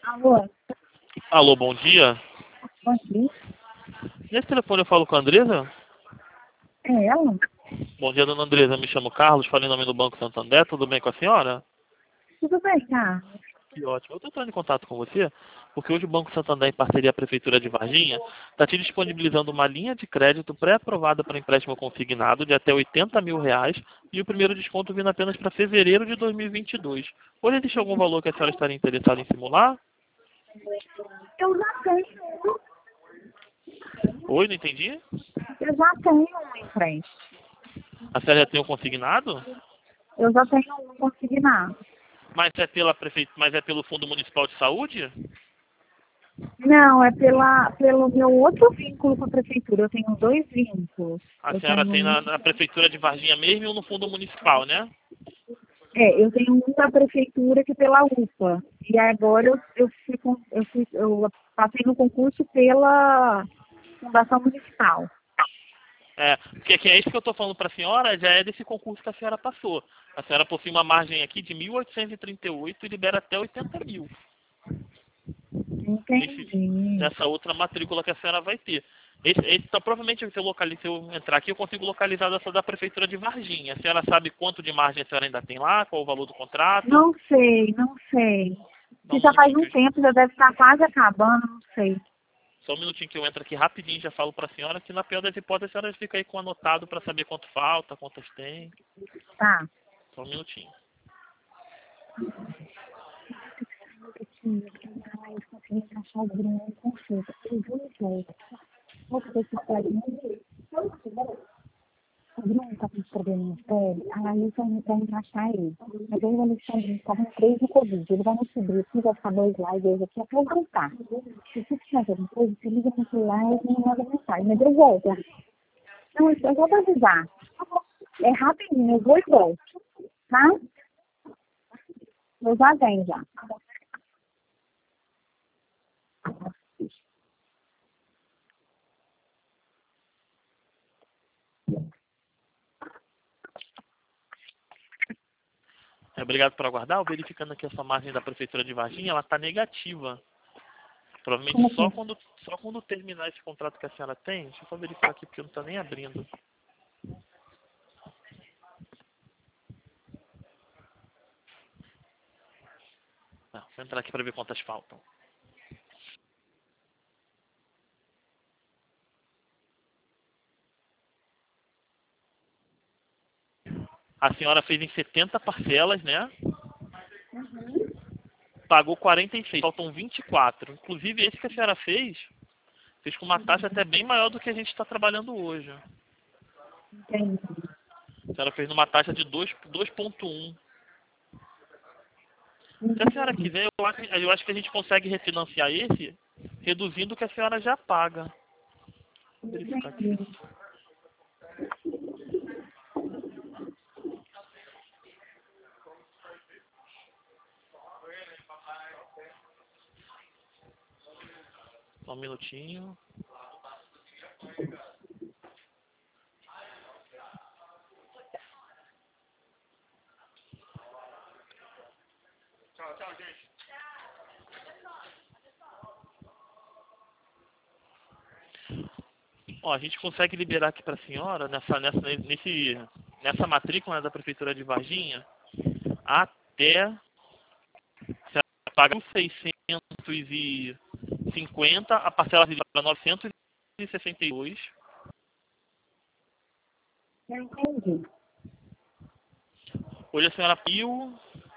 Alô, Alô, bom dia. bom dia. Nesse telefone eu falo com a Andresa? É ela? Bom dia, dona Andresa. Me chamo Carlos, falei em nome do Banco Santander. Tudo bem com a senhora? Tudo bem, tá? Que ótimo. Eu estou entrando em contato com você porque hoje o Banco Santander, em parceria com a Prefeitura de Varginha, está te disponibilizando uma linha de crédito pré-aprovada para empréstimo consignado de até R$ 80.000 e o primeiro desconto vindo apenas para fevereiro de 2022. Hoje existe algum valor que a senhora estaria interessada em simular? Eu já tenho, Oi, não entendi? um empréstimo. A senhora já tem um consignado? Eu já tenho um consignado. Mas é pelo Fundo Municipal de Saúde? Não, é pelo meu outro vínculo com a prefeitura. Eu tenho dois vínculos. A Eu senhora tenho tem um, na Prefeitura de Varginha mesmo ou no Fundo Municipal, né? eu tenho um da prefeitura que é pela UPA. E agora eu passei no concurso pela Fundação Municipal. Porque que é isso que eu estou falando para a senhora, já é desse concurso que a senhora passou. A senhora possui uma margem aqui de 1.838 e libera até 80.000. Entendi. Nessa outra matrícula que a senhora vai ter. Então, provavelmente, se eu entrar aqui, eu consigo localizar essa da Prefeitura de Varginha. A senhora sabe quanto de margem a senhora ainda tem lá? Qual o valor do contrato? Não sei, não sei. Só Que um já faz minutinho um tempo, já deve estar quase acabando, não sei. Só um minutinho que eu entro aqui rapidinho e já falo para a senhora que na pior das hipóteses a senhora fica aí com anotado para saber quanto falta, quantas tem. Tá. Só um minutinho. Mas consegui encaixar o Bruno em consulta. Eu vou em volta. Vou fazer esse pele. O Bruno tá com problema no pele, aí eu tô pra encaixar ele. Mas aí o Alexandre estava em 3 no Covid. Ele vai me subir aqui, vai ficar 2 lives aqui até eu voltar. Se você tiver alguma coisa, você liga no celular e me manda mensagem. Mas eu volto. Não, eu vou te avisar. É rapidinho, eu vou e volto. Tá? Eu já venho já. Obrigado por aguardar. Verificando aqui a sua margem da Prefeitura de Varginha, ela está negativa. Como Provavelmente assim? só quando terminar esse contrato que a senhora tem. Deixa eu só verificar aqui porque não está nem abrindo. Não, vou entrar aqui para ver quantas faltam. A senhora fez em 70 parcelas, né? Pagou 46, faltam 24. Inclusive, esse que a senhora fez com uma taxa até bem maior do que a gente está trabalhando hoje. Entendi. A senhora fez numa taxa de 2,1. Se a senhora quiser, eu acho que a gente consegue refinanciar esse, reduzindo o que a senhora já paga. Vou verificar aqui. Entendi. Só um minutinho. Ó, a gente consegue liberar aqui para a senhora, nessa matrícula, né, da Prefeitura de Varginha, até você paga 650, a parcela para 962. Eu entendi. Hoje a senhora pagou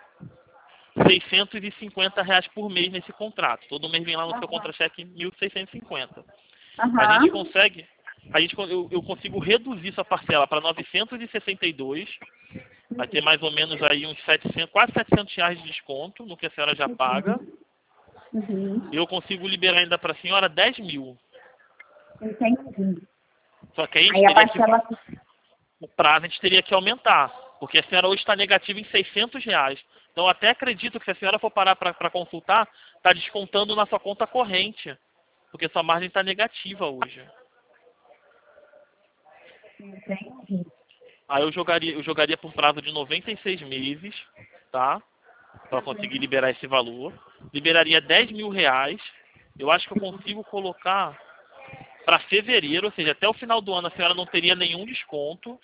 R$ 650 por mês nesse contrato. Todo mês vem lá no seu contra-cheque 1.650. A gente Aham. consegue, eu consigo reduzir sua parcela para 962. Vai ter mais ou menos aí uns 700, quase R$ 700 de desconto no que a senhora já paga. Uhum. Eu consigo liberar ainda para a senhora 10.000. Entendi. Só que a gente Aí a teria que, parcela. o prazo a gente teria que aumentar. Porque a senhora hoje está negativa em R$ 600. Então eu até acredito que se a senhora for parar para consultar, está descontando na sua conta corrente. Porque sua margem está negativa hoje. Entendi. Aí eu jogaria por prazo de 96 meses, tá? para conseguir liberar esse valor. Liberaria 10 mil reais. Eu acho que eu consigo colocar para fevereiro, ou seja, até o final do ano a senhora não teria nenhum desconto.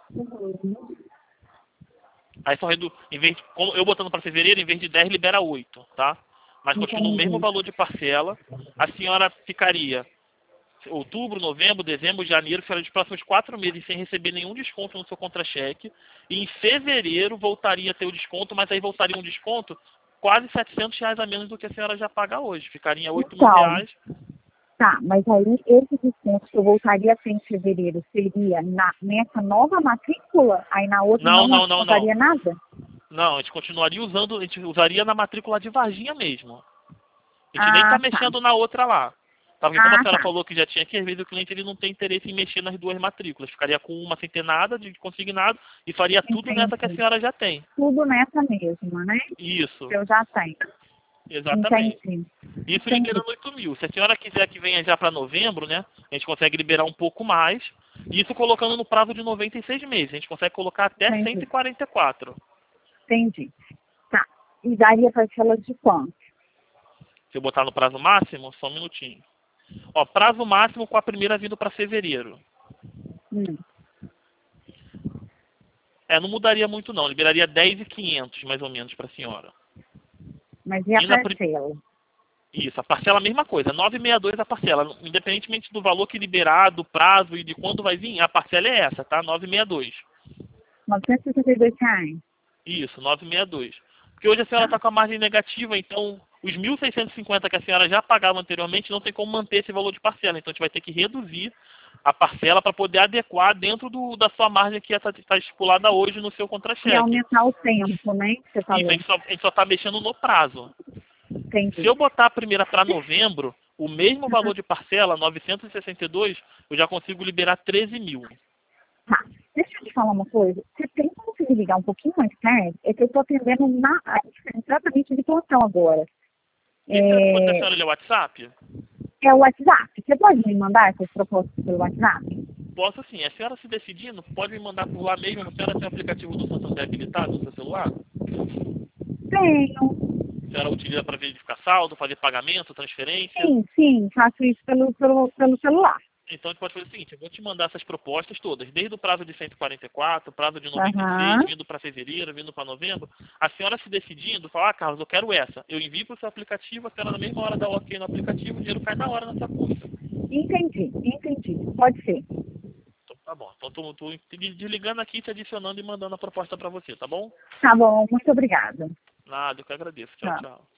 Aí só em vez de, eu botando para fevereiro, em vez de 10, libera 8, tá? Mas continua o mesmo valor de parcela. A senhora ficaria outubro, novembro, dezembro, janeiro, ficaria dos próximos 4 meses sem receber nenhum desconto no seu contra-cheque. E em fevereiro voltaria a ter o desconto, mas aí voltaria um desconto quase R$ 700 a menos do que a senhora já paga hoje. Ficaria 8 mil reais. Tá, mas aí esse desconto que eu voltaria a ter em fevereiro seria nessa nova matrícula? Aí na outra não voltaria nada? Não, a gente continuaria usando, a gente usaria na matrícula de Varginha mesmo. A gente nem tá mexendo na outra lá. Tá, porque como a senhora falou que já tinha aqui, às vezes o cliente ele não tem interesse em mexer nas duas matrículas. Ficaria com uma sem ter nada de consignado e faria tudo nessa que a senhora já tem. Tudo nessa mesma, né? Isso. Que eu já tenho. Exatamente. Entendi. Isso liberando 8 mil. Se a senhora quiser que venha já para novembro, né? A gente consegue liberar um pouco mais. Isso colocando no prazo de 96 meses. A gente consegue colocar até 144. Entendi. Tá. E daria parcelas de quanto? Se eu botar no prazo máximo, só um minutinho. Ó, prazo máximo com a primeira vindo para fevereiro. Não mudaria muito não. Liberaria 10.500 mais ou menos para a senhora. Mas e a parcela? Isso, a parcela é a mesma coisa, 962 a parcela. Independentemente do valor que liberar, do prazo e de quando vai vir, a parcela é essa, tá? 962. R$ 962? Isso, 962. Porque hoje a senhora está com a margem negativa, então os 1.650 que a senhora já pagava anteriormente não tem como manter esse valor de parcela. Então a gente vai ter que reduzir a parcela para poder adequar dentro da sua margem que está estipulada hoje no seu contra-cheque. E aumentar o tempo, né? Que você falou. Isso, a gente só está mexendo no prazo. Entendi. Se eu botar a primeira para novembro, o mesmo valor de parcela, 962, eu já consigo liberar 13 mil. Tá. Deixa eu te falar uma coisa. Você tem como se ligar um pouquinho mais tarde? É que eu estou atendendo exatamente de plantão agora. Esse telefone da senhora é o WhatsApp? É o WhatsApp. Você pode me mandar essas propostas pelo WhatsApp? Posso sim. A senhora se decidindo, pode me mandar por lá mesmo. A senhora tem o aplicativo do Santander habilitado no seu celular? Tenho. A senhora utiliza para verificar saldo, fazer pagamento, transferência? Sim. Faço isso pelo celular. Então, a gente pode fazer o seguinte, eu vou te mandar essas propostas todas, desde o prazo de 144, prazo de 96, vindo para fevereiro, vindo para novembro. A senhora se decidindo, fala, Carlos, eu quero essa. Eu envio para o seu aplicativo, a senhora na mesma hora dá o ok no aplicativo, o dinheiro cai na hora na sua conta. Entendi. Pode ser. Então, tá bom. Então, estou desligando aqui, te adicionando e mandando a proposta para você, tá bom? Tá bom, muito obrigada. Nada, eu que agradeço. Tchau, tchau.